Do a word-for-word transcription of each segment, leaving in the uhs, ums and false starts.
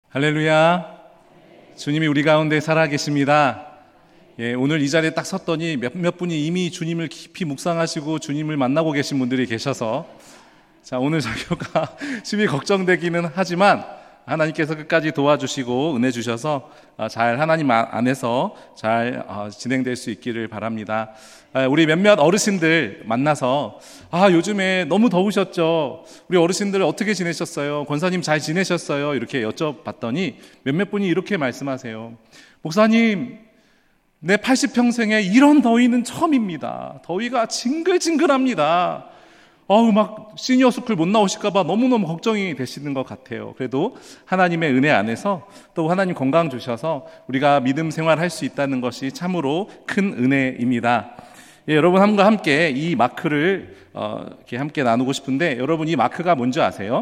할렐루야. 주님이 우리 가운데 살아계십니다. 예, 오늘 이 자리에 딱 섰더니 몇몇 분이 이미 주님을 깊이 묵상하시고 주님을 만나고 계신 분들이 계셔서 자, 오늘 설교가 심히 걱정되기는 하지만 하나님께서 끝까지 도와주시고 은혜 주셔서 잘 하나님 안에서 잘 진행될 수 있기를 바랍니다. 우리 몇몇 어르신들 만나서 아 요즘에 너무 더우셨죠? 우리 어르신들 어떻게 지내셨어요? 권사님 잘 지내셨어요? 이렇게 여쭤봤더니 몇몇 분이 이렇게 말씀하세요. 목사님, 내 팔십 평생에 이런 더위는 처음입니다. 더위가 징글징글합니다. 어우, 막 시니어 스쿨 못 나오실까봐 너무너무 걱정이 되시는 것 같아요. 그래도 하나님의 은혜 안에서 또 하나님 건강 주셔서 우리가 믿음 생활할 수 있다는 것이 참으로 큰 은혜입니다. 예, 여러분 함과 함께 이 마크를 어, 이렇게 함께 나누고 싶은데 여러분 이 마크가 뭔지 아세요?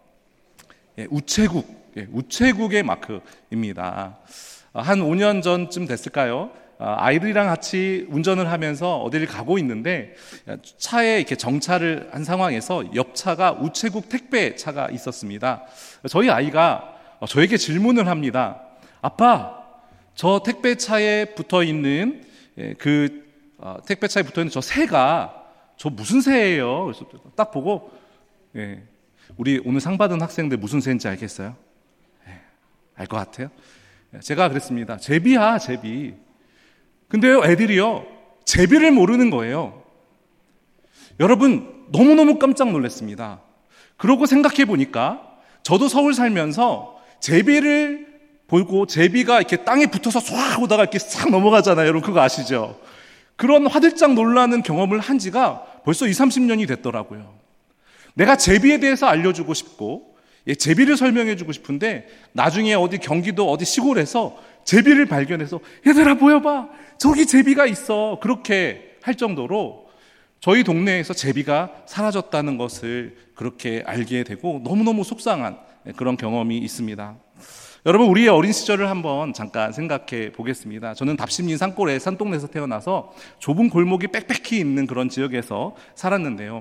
예, 우체국, 예, 우체국의 마크입니다. 한 오 년 전쯤 됐을까요? 아이들이랑 같이 운전을 하면서 어디를 가고 있는데 차에 이렇게 정차를 한 상황에서 옆 차가 우체국 택배 차가 있었습니다. 저희 아이가 저에게 질문을 합니다. 아빠, 저 택배 차에 붙어 있는 그 택배 차에 붙어 있는 저 새가 저 무슨 새예요? 그래서 딱 보고 예, 우리 오늘 상 받은 학생들 무슨 새인지 알겠어요? 예, 알 것 같아요. 제가 그랬습니다. 제비야, 제비. 근데요, 애들이요, 제비를 모르는 거예요. 여러분, 너무너무 깜짝 놀랐습니다. 그러고 생각해 보니까 저도 서울 살면서 제비를 보고 제비가 이렇게 땅에 붙어서 唰 오다가 이렇게 싹 넘어가잖아요. 여러분, 그거 아시죠? 그런 화들짝 놀라는 경험을 한 지가 벌써 이삼십 년이 됐더라고요. 내가 제비에 대해서 알려주고 싶고, 예, 제비를 설명해주고 싶은데 나중에 어디 경기도 어디 시골에서 제비를 발견해서 얘들아 보여봐, 저기 제비가 있어, 그렇게 할 정도로 저희 동네에서 제비가 사라졌다는 것을 그렇게 알게 되고 너무너무 속상한 그런 경험이 있습니다. 여러분, 우리의 어린 시절을 한번 잠깐 생각해 보겠습니다. 저는 답심리 산골의 산동네에서 태어나서 좁은 골목이 빽빽히 있는 그런 지역에서 살았는데요.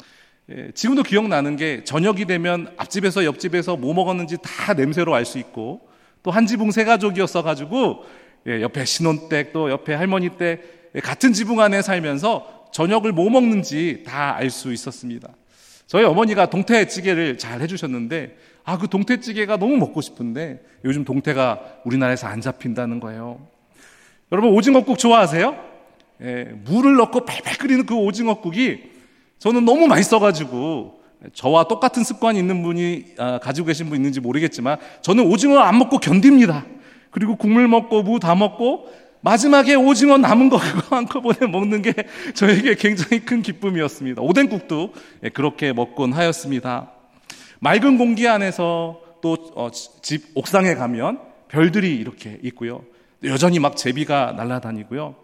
예, 지금도 기억나는 게 저녁이 되면 앞집에서 옆집에서 뭐 먹었는지 다 냄새로 알 수 있고, 또 한 지붕 세 가족이었어가지고 예, 옆에 신혼댁 또 옆에 할머니 댁 같은 지붕 안에 살면서 저녁을 뭐 먹는지 다 알 수 있었습니다. 저희 어머니가 동태찌개를 잘 해주셨는데 아, 그 동태찌개가 너무 먹고 싶은데 요즘 동태가 우리나라에서 안 잡힌다는 거예요. 여러분, 오징어국 좋아하세요? 예, 물을 넣고 팔팔 끓이는 그 오징어국이 저는 너무 맛있어가지고, 저와 똑같은 습관이 있는 분이 아, 가지고 계신 분 있는지 모르겠지만 저는 오징어 안 먹고 견딥니다. 그리고 국물 먹고 무 다 먹고 마지막에 오징어 남은 거 그거 한꺼번에 먹는 게 저에게 굉장히 큰 기쁨이었습니다. 오뎅국도 그렇게 먹곤 하였습니다. 맑은 공기 안에서 또 집 옥상에 가면 별들이 이렇게 있고요. 여전히 막 제비가 날아다니고요.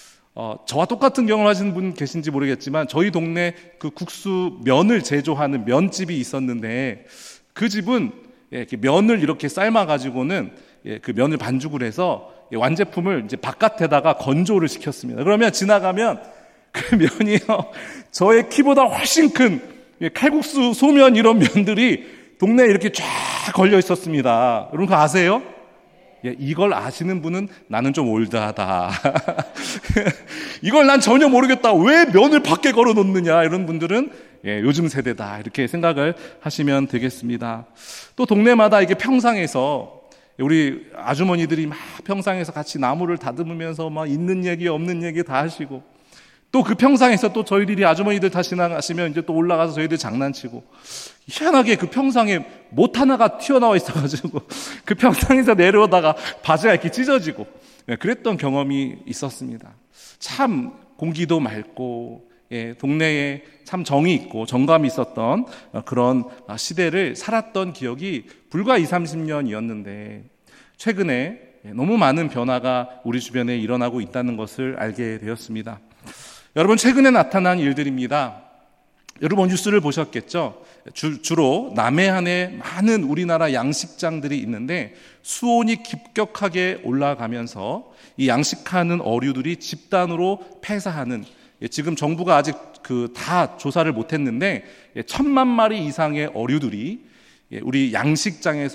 어, 저와 똑같은 경험을 하시는 분 계신지 모르겠지만 저희 동네 그 국수 면을 제조하는 면집이 있었는데 그 집은 예, 이렇게 면을 이렇게 삶아가지고는 예, 그 면을 반죽을 해서 예, 완제품을 이제 바깥에다가 건조를 시켰습니다. 그러면 지나가면 그 면이요, 저의 키보다 훨씬 큰 예, 칼국수, 소면 이런 면들이 동네에 이렇게 쫙 걸려 있었습니다. 여러분 그거 아세요? 예, 이걸 아시는 분은 나는 좀 올드하다. 이걸 난 전혀 모르겠다. 왜 면을 밖에 걸어 놓느냐. 이런 분들은 예, 요즘 세대다. 이렇게 생각을 하시면 되겠습니다. 또 동네마다 이게 평상에서 우리 아주머니들이 막 평상에서 같이 나무를 다듬으면서 막 있는 얘기 없는 얘기 다 하시고, 또 그 평상에서 또 저희들이 아주머니들 다 지나가시면 이제 또 올라가서 저희들 장난치고, 희한하게 그 평상에 못 하나가 튀어나와 있어가지고 그 평상에서 내려오다가 바지가 이렇게 찢어지고 그랬던 경험이 있었습니다. 참 공기도 맑고 예, 동네에 참 정이 있고 정감이 있었던 그런 시대를 살았던 기억이 불과 이삼십 년이었는데 최근에 너무 많은 변화가 우리 주변에 일어나고 있다는 것을 알게 되었습니다. 여러분, 최근에 나타난 일들입니다. 여러분 뉴스를 보셨겠죠? 주, 주로 남해안에 많은 우리나라 양식장들이 있는데 수온이 급격하게 올라가면서 이 양식하는 어류들이 집단으로 폐사하는, 지금 정부가 아직 그 다 조사를 못했는데 천만 마리 이상의 어류들이 우리 양식장에서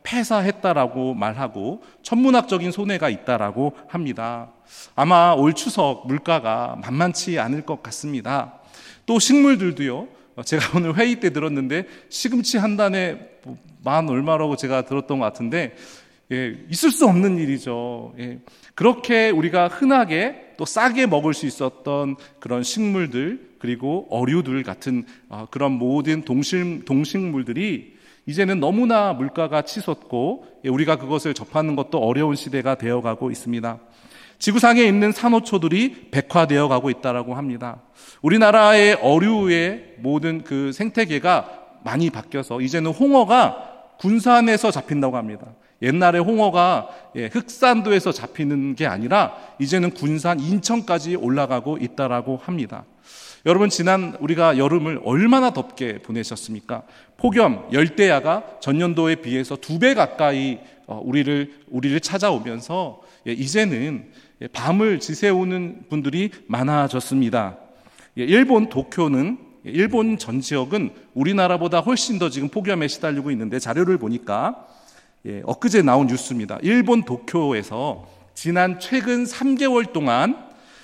폐사했다라고 말하고 천문학적인 손해가 있다라고 합니다. 아마 올 추석 물가가 만만치 않을 것 같습니다. 또 식물들도요. 제가 오늘 회의 때 들었는데 시금치 한 단에 만 얼마라고 제가 들었던 것 같은데 예, 있을 수 없는 일이죠. 예, 그렇게 우리가 흔하게 또 싸게 먹을 수 있었던 그런 식물들 그리고 어류들 같은 어, 그런 모든 동식, 동식물들이 이제는 너무나 물가가 치솟고 예, 우리가 그것을 접하는 것도 어려운 시대가 되어가고 있습니다. 지구상에 있는 산호초들이 백화되어 가고 있다고 합니다. 우리나라의 어류의 모든 그 생태계가 많이 바뀌어서 이제는 홍어가 군산에서 잡힌다고 합니다. 옛날에 홍어가 흑산도에서 잡히는 게 아니라 이제는 군산, 인천까지 올라가고 있다고 합니다. 여러분, 지난 우리가 여름을 얼마나 덥게 보내셨습니까? 폭염, 열대야가 전년도에 비해서 두 배 가까이 우리를 우리를 찾아오면서 이제는 밤을 지새우는 분들이 많아졌습니다. 일본 도쿄는 일본 전 지역은 우리나라보다 훨씬 더 지금 폭염에 시달리고 있는데 자료를 보니까 예, 엊그제 나온 뉴스입니다. 일본 도쿄에서 지난 최근 삼 개월 동안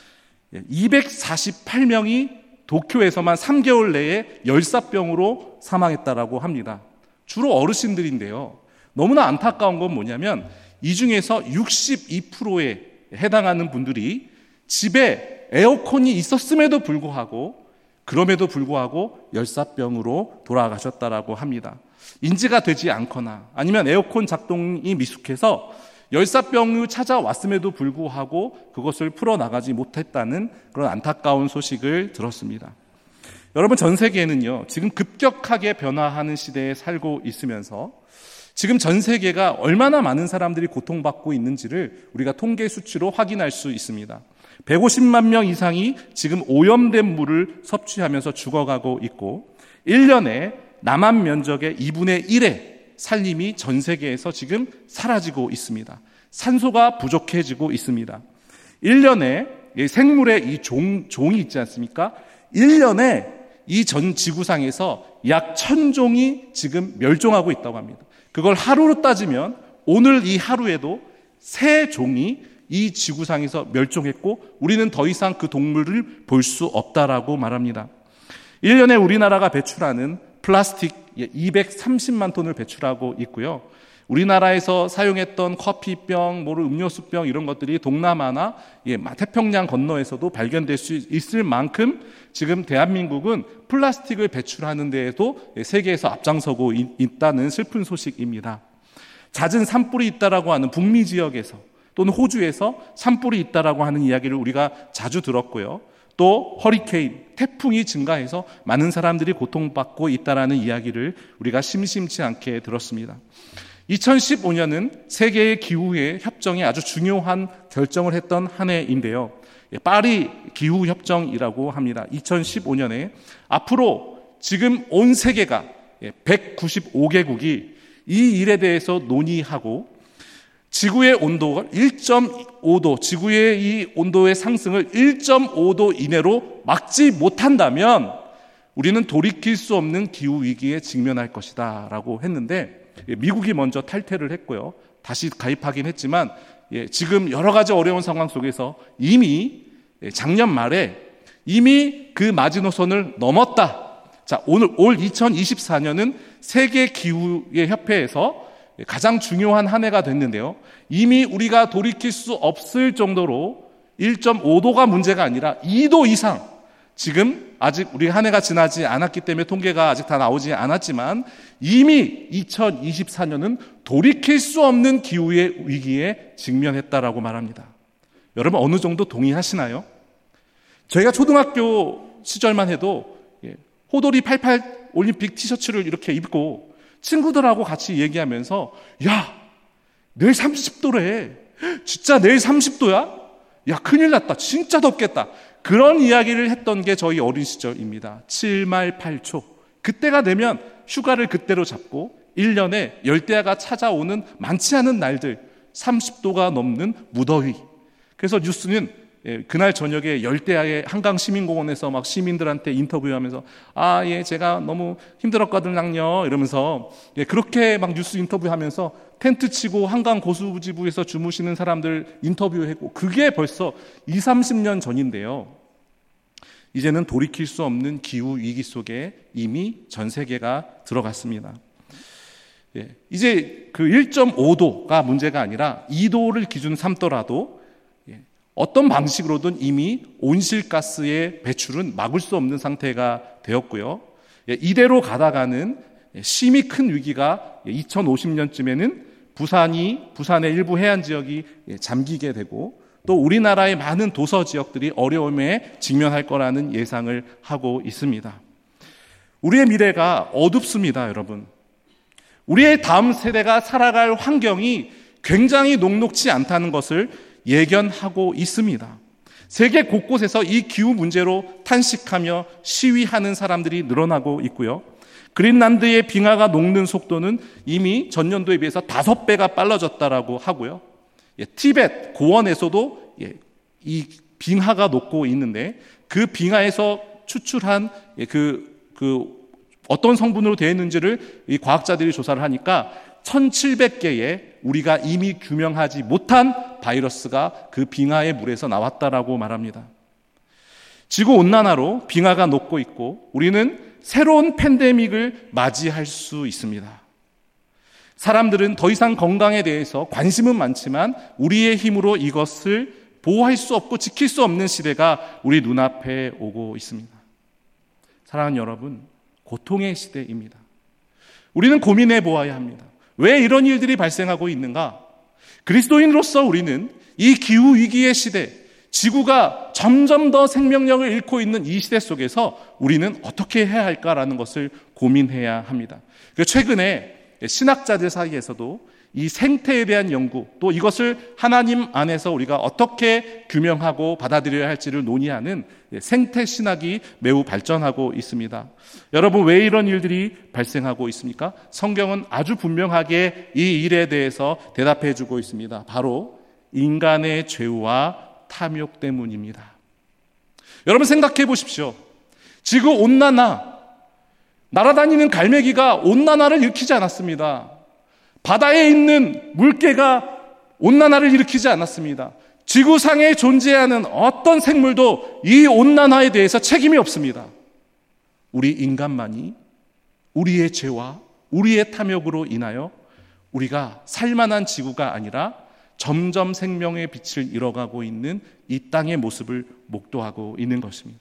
이백사십팔 명이 도쿄에서만 삼 개월 내에 열사병으로 사망했다고 합니다. 주로 어르신들인데요. 너무나 안타까운 건 뭐냐면 이 중에서 육십이 퍼센트에 해당하는 분들이 집에 에어컨이 있었음에도 불구하고 그럼에도 불구하고 열사병으로 돌아가셨다고 합니다. 인지가 되지 않거나 아니면 에어컨 작동이 미숙해서 열사병이 찾아왔음에도 불구하고 그것을 풀어나가지 못했다는 그런 안타까운 소식을 들었습니다. 여러분, 전 세계는요, 지금 급격하게 변화하는 시대에 살고 있으면서 지금 전 세계가 얼마나 많은 사람들이 고통받고 있는지를 우리가 통계 수치로 확인할 수 있습니다. 백오십만 명 이상이 지금 오염된 물을 섭취하면서 죽어가고 있고 일 년에 남한 면적의 이분의 일의 살림이 전 세계에서 지금 사라지고 있습니다. 산소가 부족해지고 있습니다. 일 년에 생물의 이 종, 종이 있지 않습니까? 일 년에 이 전 지구상에서 약 천 종이 지금 멸종하고 있다고 합니다. 그걸 하루로 따지면 오늘 이 하루에도 세 종이 이 지구상에서 멸종했고 우리는 더 이상 그 동물을 볼 수 없다라고 말합니다. 일 년에 우리나라가 배출하는 플라스틱 이백삼십만 톤을 배출하고 있고요. 우리나라에서 사용했던 커피병, 뭐 음료수병 이런 것들이 동남아나 태평양 건너에서도 발견될 수 있을 만큼 지금 대한민국은 플라스틱을 배출하는 데에도 세계에서 앞장서고 있다는 슬픈 소식입니다. 잦은 산불이 있다라고 하는 북미 지역에서 또는 호주에서 산불이 있다라고 하는 이야기를 우리가 자주 들었고요. 또 허리케인, 태풍이 증가해서 많은 사람들이 고통받고 있다라는 이야기를 우리가 심심치 않게 들었습니다. 이천십오 년은 세계의 기후의 협정에 아주 중요한 결정을 했던 한 해인데요. 파리 기후협정이라고 합니다. 이천십오 년에 앞으로 지금 온 세계가 백구십오 개국이 이 일에 대해서 논의하고 지구의 온도가 일 점 오 도, 지구의 이 온도의 상승을 일 점 오 도 이내로 막지 못한다면 우리는 돌이킬 수 없는 기후위기에 직면할 것이다 라고 했는데 미국이 먼저 탈퇴를 했고요. 다시 가입하긴 했지만 지금 여러 가지 어려운 상황 속에서 이미 작년 말에 이미 그 마지노선을 넘었다. 자, 오늘 올 이천이십사 년은 세계 기후의 협회에서 가장 중요한 한 해가 됐는데요. 이미 우리가 돌이킬 수 없을 정도로 일 점 오 도가 문제가 아니라 이 도 이상, 지금 아직 우리 한 해가 지나지 않았기 때문에 통계가 아직 다 나오지 않았지만 이미 이천이십사 년은 돌이킬 수 없는 기후의 위기에 직면했다라고 말합니다. 여러분, 어느 정도 동의하시나요? 저희가 초등학교 시절만 해도 호돌이 팔십팔 올림픽 티셔츠를 이렇게 입고 친구들하고 같이 얘기하면서 야, 내일 삼십 도래. 진짜 내일 삼십 도야? 야, 큰일 났다. 진짜 덥겠다. 그런 이야기를 했던 게 저희 어린 시절입니다. 칠 말 팔 초. 그때가 되면 휴가를 그때로 잡고 일 년에 열대야가 찾아오는 많지 않은 날들, 삼십 도가 넘는 무더위. 그래서 뉴스는 그날 저녁에 열대야의 한강 시민공원에서 막 시민들한테 인터뷰하면서 아, 예, 제가 너무 힘들었거든요 이러면서 그렇게 막 뉴스 인터뷰하면서 텐트 치고 한강 고수부지부에서 주무시는 사람들 인터뷰했고 그게 벌써 이삼십 년 전인데요. 이제는 돌이킬 수 없는 기후 위기 속에 이미 전 세계가 들어갔습니다. 예, 이제 그 일 점 오 도가 문제가 아니라 이 도를 기준 삼더라도 예, 어떤 방식으로든 이미 온실가스의 배출은 막을 수 없는 상태가 되었고요. 예, 이대로 가다가는 심히 큰 위기가 이천오십 년쯤에는 부산이 부산의 일부 해안 지역이 예, 잠기게 되고 또 우리나라의 많은 도서 지역들이 어려움에 직면할 거라는 예상을 하고 있습니다. 우리의 미래가 어둡습니다, 여러분. 우리의 다음 세대가 살아갈 환경이 굉장히 녹록지 않다는 것을 예견하고 있습니다. 세계 곳곳에서 이 기후 문제로 탄식하며 시위하는 사람들이 늘어나고 있고요. 그린란드의 빙하가 녹는 속도는 이미 전년도에 비해서 다섯 배가 빨라졌다라고 하고요. 예, 티벳 고원에서도 예, 이 빙하가 녹고 있는데 그 빙하에서 추출한 예, 그, 그 어떤 성분으로 되어 있는지를 이 과학자들이 조사를 하니까 천칠백 개의 우리가 이미 규명하지 못한 바이러스가 그 빙하의 물에서 나왔다라고 말합니다. 지구온난화로 빙하가 녹고 있고 우리는 새로운 팬데믹을 맞이할 수 있습니다. 사람들은 더 이상 건강에 대해서 관심은 많지만 우리의 힘으로 이것을 보호할 수 없고 지킬 수 없는 시대가 우리 눈앞에 오고 있습니다. 사랑하는 여러분, 고통의 시대입니다. 우리는 고민해 보아야 합니다. 왜 이런 일들이 발생하고 있는가? 그리스도인으로서 우리는 이 기후위기의 시대, 지구가 점점 더 생명력을 잃고 있는 이 시대 속에서 우리는 어떻게 해야 할까라는 것을 고민해야 합니다. 최근에 신학자들 사이에서도 이 생태에 대한 연구, 또 이것을 하나님 안에서 우리가 어떻게 규명하고 받아들여야 할지를 논의하는 생태 신학이 매우 발전하고 있습니다. 여러분, 왜 이런 일들이 발생하고 있습니까? 성경은 아주 분명하게 이 일에 대해서 대답해 주고 있습니다. 바로 인간의 죄와 탐욕 때문입니다. 여러분 생각해 보십시오. 지구 온난화, 날아다니는 갈매기가 온난화를 일으키지 않았습니다. 바다에 있는 물개가 온난화를 일으키지 않았습니다. 지구상에 존재하는 어떤 생물도 이 온난화에 대해서 책임이 없습니다. 우리 인간만이 우리의 죄와 우리의 탐욕으로 인하여 우리가 살만한 지구가 아니라 점점 생명의 빛을 잃어가고 있는 이 땅의 모습을 목도하고 있는 것입니다.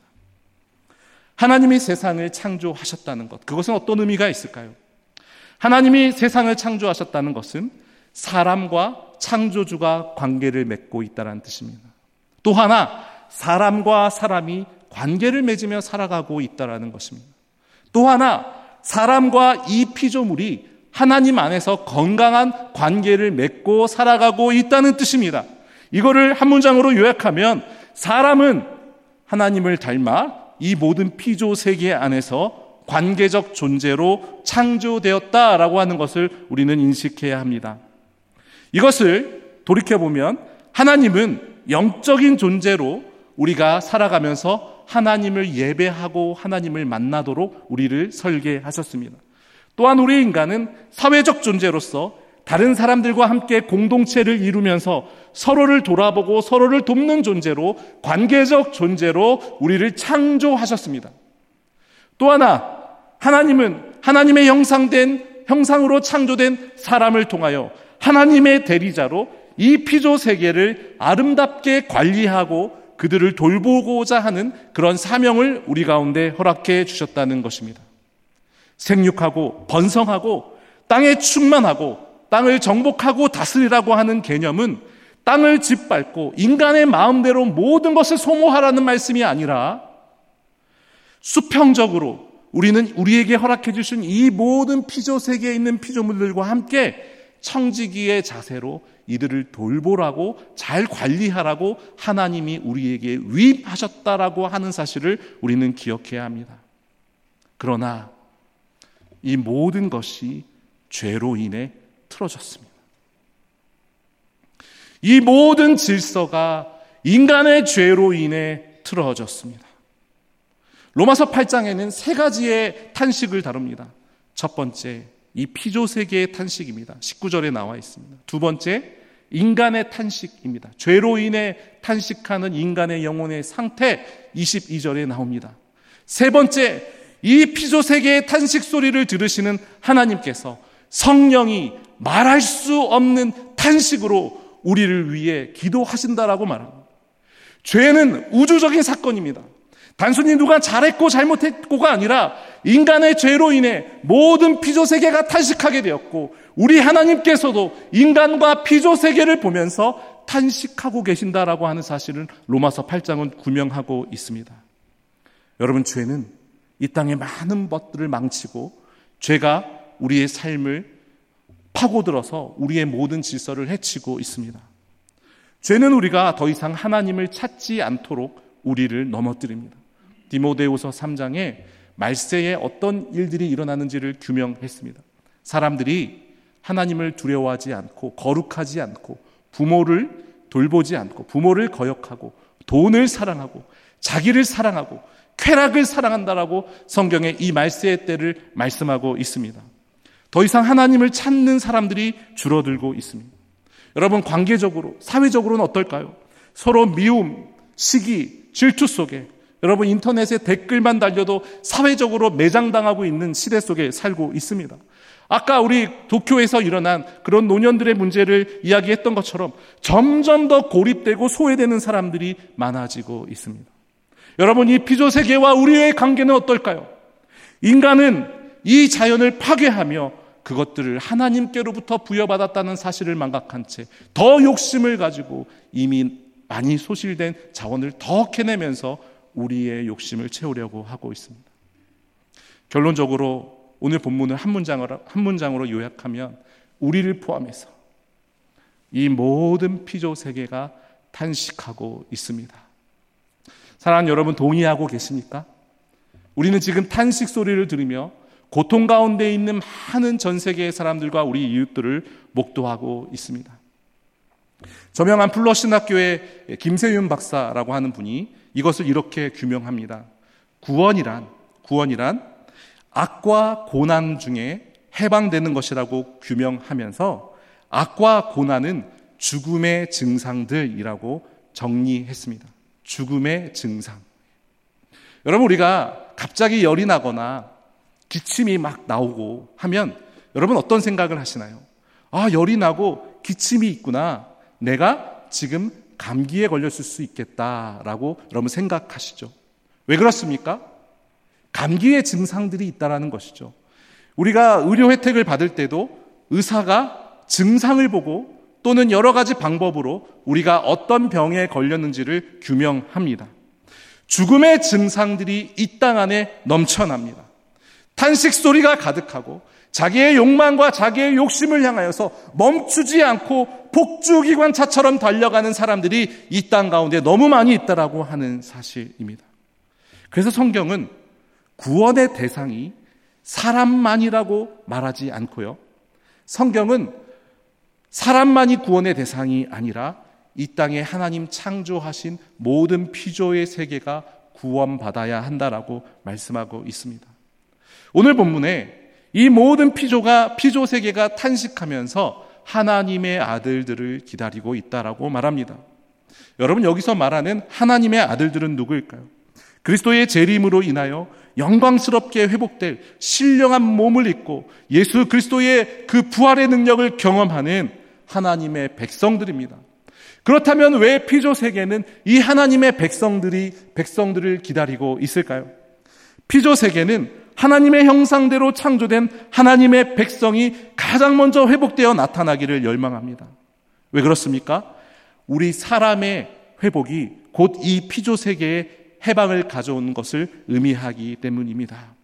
하나님이 세상을 창조하셨다는 것, 그것은 어떤 의미가 있을까요? 하나님이 세상을 창조하셨다는 것은 사람과 창조주가 관계를 맺고 있다는 뜻입니다. 또 하나, 사람과 사람이 관계를 맺으며 살아가고 있다는 것입니다. 또 하나, 사람과 이 피조물이 하나님 안에서 건강한 관계를 맺고 살아가고 있다는 뜻입니다. 이거를 한 문장으로 요약하면 사람은 하나님을 닮아 이 모든 피조 세계 안에서 관계적 존재로 창조되었다라고 하는 것을 우리는 인식해야 합니다. 이것을 돌이켜보면 하나님은 영적인 존재로 우리가 살아가면서 하나님을 예배하고 하나님을 만나도록 우리를 설계하셨습니다. 또한 우리 인간은 사회적 존재로서 다른 사람들과 함께 공동체를 이루면서 서로를 돌아보고 서로를 돕는 존재로, 관계적 존재로 우리를 창조하셨습니다. 또 하나, 하나님은 하나님의 형상된, 형상으로 창조된 사람을 통하여 하나님의 대리자로 이 피조 세계를 아름답게 관리하고 그들을 돌보고자 하는 그런 사명을 우리 가운데 허락해 주셨다는 것입니다. 생육하고 번성하고 땅에 충만하고 땅을 정복하고 다스리라고 하는 개념은 땅을 짓밟고 인간의 마음대로 모든 것을 소모하라는 말씀이 아니라 수평적으로 우리는 우리에게 허락해 주신 이 모든 피조 세계에 있는 피조물들과 함께 청지기의 자세로 이들을 돌보라고, 잘 관리하라고 하나님이 우리에게 위임하셨다라고 하는 사실을 우리는 기억해야 합니다. 그러나 이 모든 것이 죄로 인해 틀어졌습니다. 이 모든 질서가 인간의 죄로 인해 틀어졌습니다. 로마서 팔 장에는 세 가지의 탄식을 다룹니다. 첫 번째, 이 피조세계의 탄식입니다. 십구 절에 나와 있습니다. 두 번째, 인간의 탄식입니다. 죄로 인해 탄식하는 인간의 영혼의 상태, 이십이 절에 나옵니다. 세 번째, 이 피조세계의 탄식 소리를 들으시는 하나님께서 성령이 말할 수 없는 탄식으로 우리를 위해 기도하신다라고 말합니다. 죄는 우주적인 사건입니다. 단순히 누가 잘했고 잘못했고가 아니라 인간의 죄로 인해 모든 피조세계가 탄식하게 되었고, 우리 하나님께서도 인간과 피조세계를 보면서 탄식하고 계신다라고 하는 사실을 로마서 팔 장은 구명하고 있습니다. 여러분, 죄는 이 땅의 많은 것들을 망치고, 죄가 우리의 삶을 파고들어서 우리의 모든 질서를 해치고 있습니다. 죄는 우리가 더 이상 하나님을 찾지 않도록 우리를 넘어뜨립니다. 디모데후서 삼 장에 말세에 어떤 일들이 일어나는지를 규명했습니다. 사람들이 하나님을 두려워하지 않고 거룩하지 않고 부모를 돌보지 않고 부모를 거역하고 돈을 사랑하고 자기를 사랑하고 쾌락을 사랑한다라고 성경에 이 말세의 때를 말씀하고 있습니다. 더 이상 하나님을 찾는 사람들이 줄어들고 있습니다. 여러분, 관계적으로, 사회적으로는 어떨까요? 서로 미움, 시기, 질투 속에, 여러분, 인터넷에 댓글만 달려도 사회적으로 매장당하고 있는 시대 속에 살고 있습니다. 아까 우리 도쿄에서 일어난 그런 노년들의 문제를 이야기했던 것처럼 점점 더 고립되고 소외되는 사람들이 많아지고 있습니다. 여러분, 이 피조세계와 우리의 관계는 어떨까요? 인간은 이 자연을 파괴하며 그것들을 하나님께로부터 부여받았다는 사실을 망각한 채 더 욕심을 가지고 이미 많이 소실된 자원을 더 캐내면서 우리의 욕심을 채우려고 하고 있습니다. 결론적으로 오늘 본문을 한 문장으로, 한 문장으로 요약하면 우리를 포함해서 이 모든 피조세계가 탄식하고 있습니다. 사랑하는 여러분, 동의하고 계십니까? 우리는 지금 탄식 소리를 들으며 고통 가운데 있는 많은 전 세계의 사람들과 우리 이웃들을 목도하고 있습니다. 저명한 플러신학교의 김세윤 박사라고 하는 분이 이것을 이렇게 규명합니다. 구원이란, 구원이란 악과 고난 중에 해방되는 것이라고 규명하면서 악과 고난은 죽음의 증상들이라고 정리했습니다. 죽음의 증상. 여러분, 우리가 갑자기 열이 나거나 기침이 막 나오고 하면 여러분 어떤 생각을 하시나요? 아, 열이 나고 기침이 있구나. 내가 지금 감기에 걸렸을 수 있겠다라고 여러분 생각하시죠. 왜 그렇습니까? 감기의 증상들이 있다라는 것이죠. 우리가 의료 혜택을 받을 때도 의사가 증상을 보고 또는 여러 가지 방법으로 우리가 어떤 병에 걸렸는지를 규명합니다. 죽음의 증상들이 이 땅 안에 넘쳐납니다. 탄식 소리가 가득하고 자기의 욕망과 자기의 욕심을 향하여서 멈추지 않고 폭주기관차처럼 달려가는 사람들이 이 땅 가운데 너무 많이 있다라고 하는 사실입니다. 그래서 성경은 구원의 대상이 사람만이라고 말하지 않고요. 성경은 사람만이 구원의 대상이 아니라 이 땅에 하나님 창조하신 모든 피조의 세계가 구원받아야 한다라고 말씀하고 있습니다. 오늘 본문에 이 모든 피조가, 피조 세계가 탄식하면서 하나님의 아들들을 기다리고 있다라고 말합니다. 여러분, 여기서 말하는 하나님의 아들들은 누구일까요? 그리스도의 재림으로 인하여 영광스럽게 회복될 신령한 몸을 입고 예수 그리스도의 그 부활의 능력을 경험하는 하나님의 백성들입니다. 그렇다면 왜 피조 세계는 이 하나님의 백성들이 백성들을 기다리고 있을까요? 피조 세계는 하나님의 형상대로 창조된 하나님의 백성이 가장 먼저 회복되어 나타나기를 열망합니다. 왜 그렇습니까? 우리 사람의 회복이 곧 이 피조 세계의 해방을 가져온 것을 의미하기 때문입니다.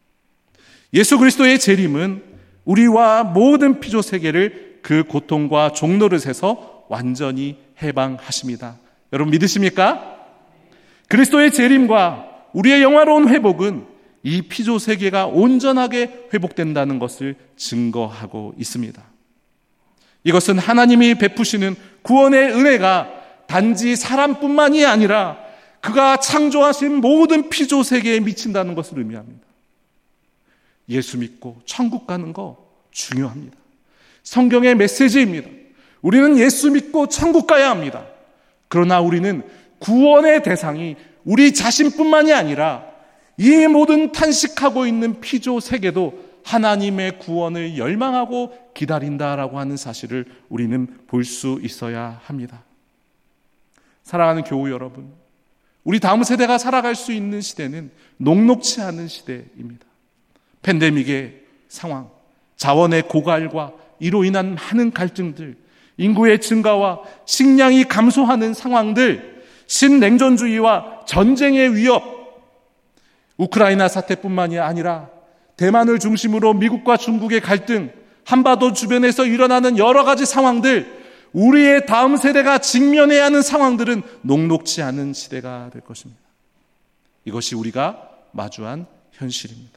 예수 그리스도의 재림은 우리와 모든 피조 세계를 그 고통과 종노릇에서 완전히 해방하십니다. 여러분 믿으십니까? 그리스도의 재림과 우리의 영화로운 회복은 이 피조 세계가 온전하게 회복된다는 것을 증거하고 있습니다. 이것은 하나님이 베푸시는 구원의 은혜가 단지 사람뿐만이 아니라 그가 창조하신 모든 피조 세계에 미친다는 것을 의미합니다. 예수 믿고 천국 가는 거 중요합니다. 성경의 메시지입니다. 우리는 예수 믿고 천국 가야 합니다. 그러나 우리는 구원의 대상이 우리 자신뿐만이 아니라 이 모든 탄식하고 있는 피조 세계도 하나님의 구원을 열망하고 기다린다라고 하는 사실을 우리는 볼 수 있어야 합니다. 사랑하는 교우 여러분, 우리 다음 세대가 살아갈 수 있는 시대는 녹록치 않은 시대입니다. 팬데믹의 상황, 자원의 고갈과 이로 인한 많은 갈등들, 인구의 증가와 식량이 감소하는 상황들, 신냉전주의와 전쟁의 위협, 우크라이나 사태뿐만이 아니라 대만을 중심으로 미국과 중국의 갈등, 한반도 주변에서 일어나는 여러 가지 상황들, 우리의 다음 세대가 직면해야 하는 상황들은 녹록치 않은 시대가 될 것입니다. 이것이 우리가 마주한 현실입니다.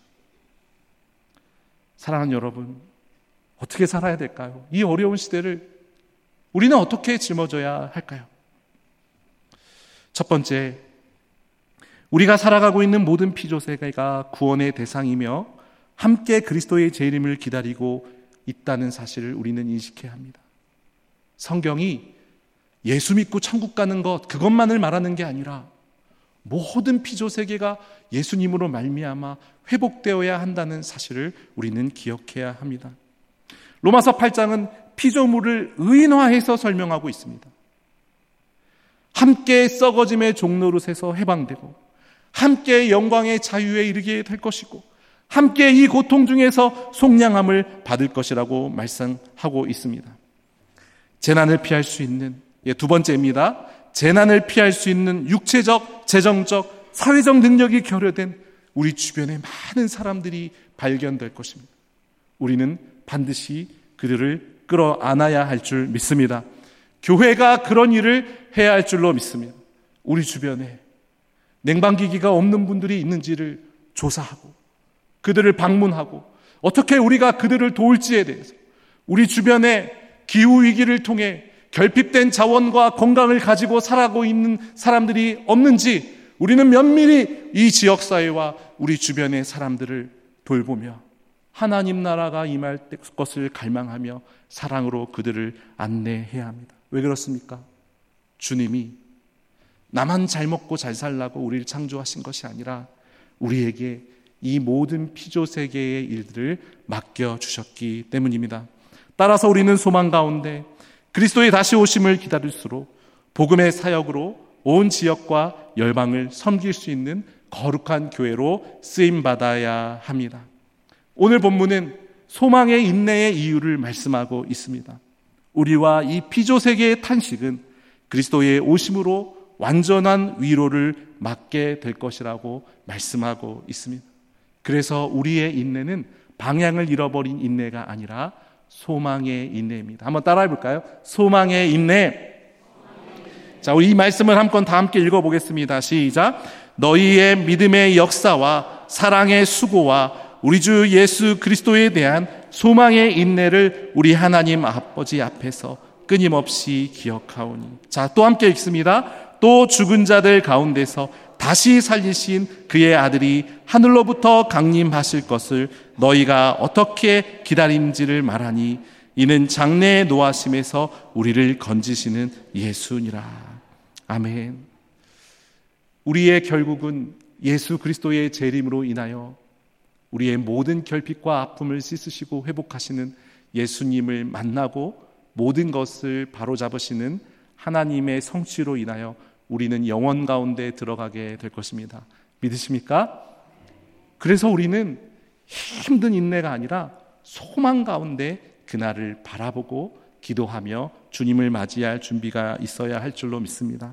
사랑하는 여러분, 어떻게 살아야 될까요? 이 어려운 시대를 우리는 어떻게 짊어져야 할까요? 첫 번째, 우리가 살아가고 있는 모든 피조 세계가 구원의 대상이며 함께 그리스도의 재림을 기다리고 있다는 사실을 우리는 인식해야 합니다. 성경이 예수 믿고 천국 가는 것, 그것만을 말하는 게 아니라 모든 피조 세계가 예수님으로 말미암아 회복되어야 한다는 사실을 우리는 기억해야 합니다. 로마서 팔 장은 피조물을 의인화해서 설명하고 있습니다. 함께 썩어짐의 종노릇에서 해방되고 함께 영광의 자유에 이르게 될 것이고 함께 이 고통 중에서 속량함을 받을 것이라고 말씀하고 있습니다. 재난을 피할 수 있는, 예, 두 번째입니다. 재난을 피할 수 있는 육체적, 재정적, 사회적 능력이 결여된 우리 주변에 많은 사람들이 발견될 것입니다. 우리는 반드시 그들을 끌어안아야 할 줄 믿습니다. 교회가 그런 일을 해야 할 줄로 믿습니다. 우리 주변에 냉방기기가 없는 분들이 있는지를 조사하고 그들을 방문하고 어떻게 우리가 그들을 도울지에 대해서, 우리 주변에 기후위기를 통해 결핍된 자원과 건강을 가지고 살아가고 있는 사람들이 없는지 우리는 면밀히 이 지역사회와 우리 주변의 사람들을 돌보며 하나님 나라가 임할 것을 갈망하며 사랑으로 그들을 안내해야 합니다. 왜 그렇습니까? 주님이 나만 잘 먹고 잘 살라고 우리를 창조하신 것이 아니라 우리에게 이 모든 피조세계의 일들을 맡겨주셨기 때문입니다. 따라서 우리는 소망 가운데 그리스도의 다시 오심을 기다릴수록 복음의 사역으로 온 지역과 열방을 섬길 수 있는 거룩한 교회로 쓰임받아야 합니다. 오늘 본문은 소망의 인내의 이유를 말씀하고 있습니다. 우리와 이 피조세계의 탄식은 그리스도의 오심으로 완전한 위로를 맞게 될 것이라고 말씀하고 있습니다. 그래서 우리의 인내는 방향을 잃어버린 인내가 아니라 소망의 인내입니다. 한번 따라해 볼까요? 소망의 인내. 자, 우리 이 말씀을 한번 다 함께 읽어보겠습니다. 시작. 너희의 믿음의 역사와 사랑의 수고와 우리 주 예수 그리스도에 대한 소망의 인내를 우리 하나님 아버지 앞에서 끊임없이 기억하오니. 자, 또 함께 읽습니다. 또 죽은 자들 가운데서 다시 살리신 그의 아들이 하늘로부터 강림하실 것을 너희가 어떻게 기다린지를 말하니 이는 장래의 노하심에서 우리를 건지시는 예수니라. 아멘. 우리의 결국은 예수 그리스도의 재림으로 인하여 우리의 모든 결핍과 아픔을 씻으시고 회복하시는 예수님을 만나고 모든 것을 바로잡으시는 하나님의 성취로 인하여 우리는 영원 가운데 들어가게 될 것입니다. 믿으십니까? 그래서 우리는 힘든 인내가 아니라 소망 가운데 그날을 바라보고 기도하며 주님을 맞이할 준비가 있어야 할 줄로 믿습니다.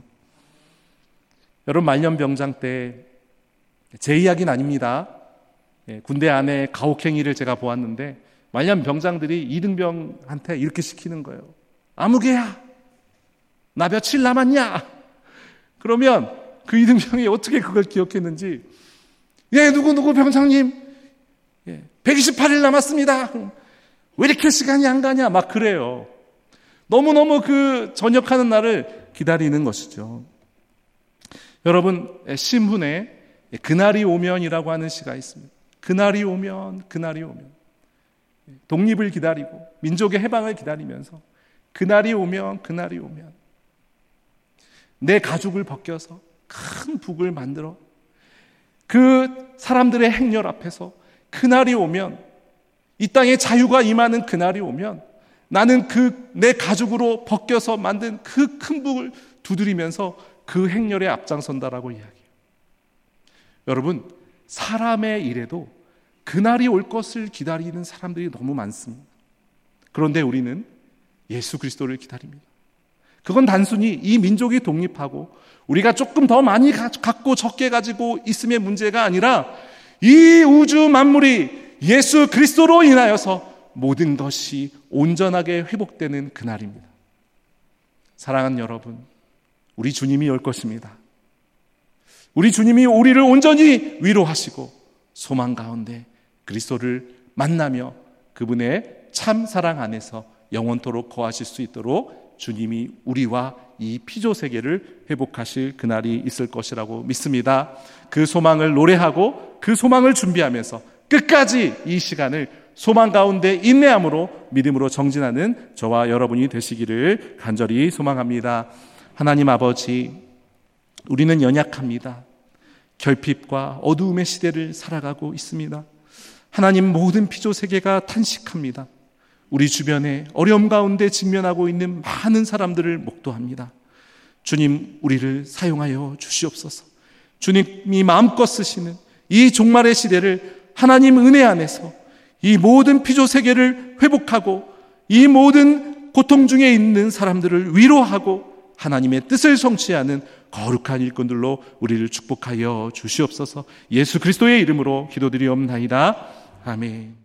여러분, 말년병장 때 제 이야기는 아닙니다. 군대 안에 가혹행위를 제가 보았는데 말년병장들이 이등병한테 이렇게 시키는 거예요. 아무개야, 나 며칠 남았냐? 그러면 그 이등병이 어떻게 그걸 기억했는지, 예, 누구누구 병장님, 예, 백이십팔 일 남았습니다. 왜 이렇게 시간이 안 가냐? 막 그래요. 너무너무 그 전역하는 날을 기다리는 것이죠. 여러분, 신분에 그날이 오면이라고 하는 시가 있습니다. 그날이 오면, 그날이 오면. 독립을 기다리고 민족의 해방을 기다리면서 그날이 오면, 그날이 오면 내 가죽을 벗겨서 큰 북을 만들어 그 사람들의 행렬 앞에서 그날이 오면, 이 땅에 자유가 임하는 그날이 오면 나는 그 내 가죽으로 벗겨서 만든 그 큰 북을 두드리면서 그 행렬에 앞장선다라고 이야기해요. 여러분, 사람의 일에도 그날이 올 것을 기다리는 사람들이 너무 많습니다. 그런데 우리는 예수 그리스도를 기다립니다. 그건 단순히 이 민족이 독립하고 우리가 조금 더 많이 갖고 적게 가지고 있음의 문제가 아니라 이 우주 만물이 예수 그리스도로 인하여서 모든 것이 온전하게 회복되는 그날입니다. 사랑하는 여러분, 우리 주님이 올 것입니다. 우리 주님이 우리를 온전히 위로하시고 소망 가운데 그리스도를 만나며 그분의 참 사랑 안에서 영원토록 거하실 수 있도록 주님이 우리와 이 피조 세계를 회복하실 그날이 있을 것이라고 믿습니다. 그 소망을 노래하고 그 소망을 준비하면서 끝까지 이 시간을 소망 가운데 인내함으로 믿음으로 정진하는 저와 여러분이 되시기를 간절히 소망합니다. 하나님 아버지, 우리는 연약합니다. 결핍과 어두움의 시대를 살아가고 있습니다. 하나님, 모든 피조 세계가 탄식합니다. 우리 주변에 어려움 가운데 직면하고 있는 많은 사람들을 목도합니다. 주님, 우리를 사용하여 주시옵소서. 주님이 마음껏 쓰시는 이 종말의 시대를 하나님 은혜 안에서 이 모든 피조 세계를 회복하고 이 모든 고통 중에 있는 사람들을 위로하고 하나님의 뜻을 성취하는 거룩한 일꾼들로 우리를 축복하여 주시옵소서. 예수 그리스도의 이름으로 기도드리옵나이다. 아멘.